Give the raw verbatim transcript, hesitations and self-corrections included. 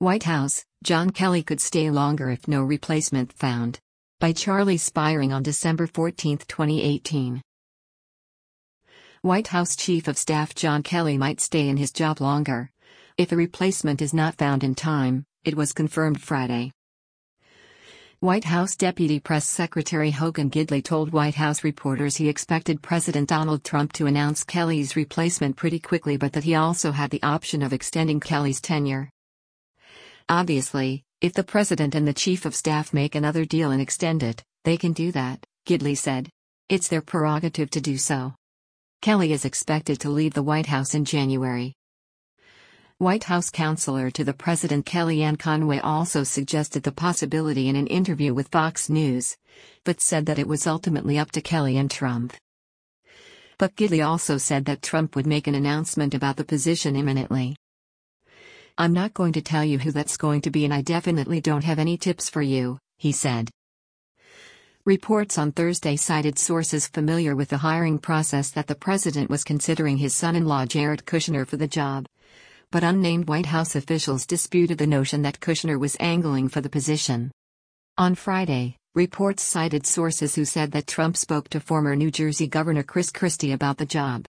White House, John Kelly could stay longer if no replacement found. By Charlie Spiring on December fourteenth, twenty eighteen. White House Chief of Staff John Kelly might stay in his job longer if a replacement is not found in time, it was confirmed Friday. White House Deputy Press Secretary Hogan Gidley told White House reporters he expected President Donald Trump to announce Kelly's replacement pretty quickly, but that he also had the option of extending Kelly's tenure. Obviously, if the president and the chief of staff make another deal and extend it, they can do that, Gidley said. It's their prerogative to do so. Kelly is expected to leave the White House in January. White House counselor to the president Kellyanne Conway also suggested the possibility in an interview with Fox News, but said that it was ultimately up to Kelly and Trump. But Gidley also said that Trump would make an announcement about the position imminently. "I'm not going to tell you who that's going to be, and I definitely don't have any tips for you," he said. Reports on Thursday cited sources familiar with the hiring process that the president was considering his son-in-law Jared Kushner for the job. But unnamed White House officials disputed the notion that Kushner was angling for the position. On Friday, reports cited sources who said that Trump spoke to former New Jersey Governor Chris Christie about the job.